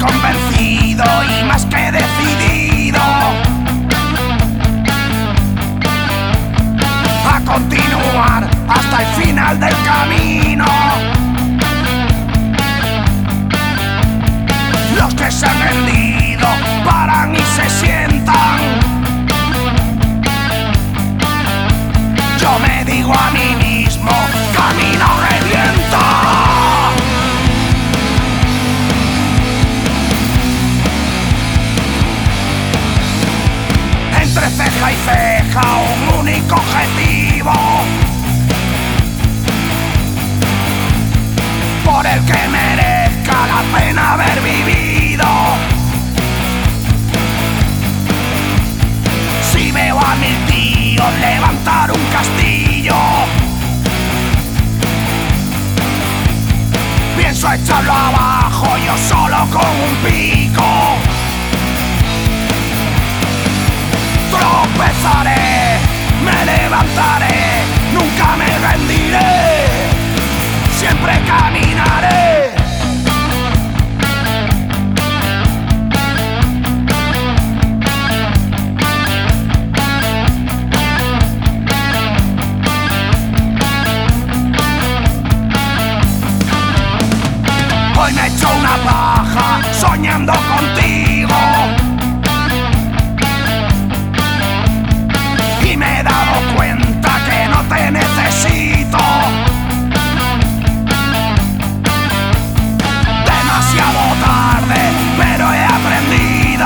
convencido y más que decidido a continuar hasta el final del camino. Los que se han rendido paran y se sientan. Yo me digo a mí mismo, camino revienta. Entre ceja y ceja un único objetivo, por el que merezca la pena haber vivido. Si veo a mis tíos levantar un castillo, pienso echarlo abajo yo solo con un pico. Tropezaré, me levantaré, nunca me rendiré, siempre caminaré. Hoy me echo una paja soñando contigo y me he dado cuenta que no te necesito. Demasiado tarde, pero he aprendido.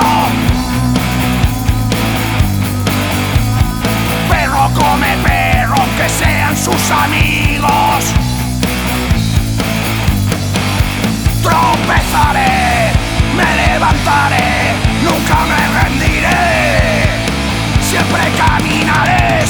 Perro come perro, que sean sus amigos. Tropezaré, me levantaré, nunca me rendiré, siempre caminaré.